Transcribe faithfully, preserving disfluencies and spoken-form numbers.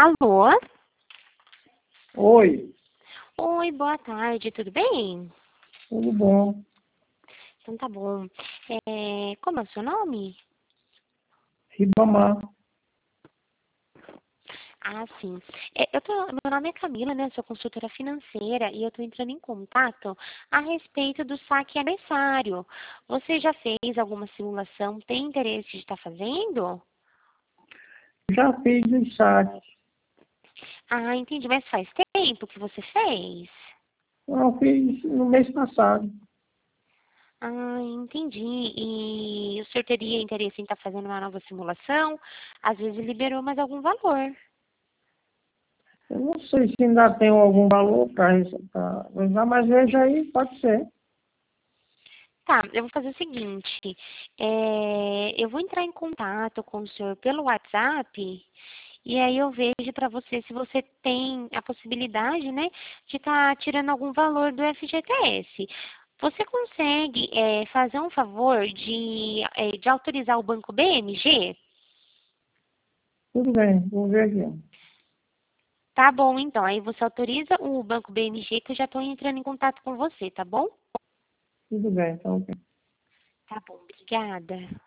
Alô? Oi, Oi, boa tarde, tudo bem? tudo bom? Então tá bom. É, como é o seu nome? Ribamar. Ah, sim. É, eu tô, meu nome é Camila, né? Sou consultora financeira e eu tô entrando em contato a respeito do saque aniversário. Você já fez alguma simulação? Tem interesse de estar fazendo? Já fiz os saques. Ah, entendi. Mas faz tempo que você fez? Eu fiz no mês passado. Ah, entendi. E o senhor teria interesse em estar fazendo uma nova simulação? Às vezes liberou mais algum valor. Eu não sei se ainda tem algum valor para usar, mas veja aí, pode ser. Tá, eu vou fazer o seguinte, é, eu vou entrar em contato com o senhor pelo WhatsApp e aí eu vejo para você se você tem a possibilidade, né, de estar tirando algum valor do F G T S. Você consegue é, fazer um favor de, é, de autorizar o Banco B M G? Tudo bem, vou ver aqui. Tá bom, então. Aí você autoriza o Banco B M G que eu já estou entrando em contato com você, tá bom? Tudo bem, então. Tá bom, obrigada.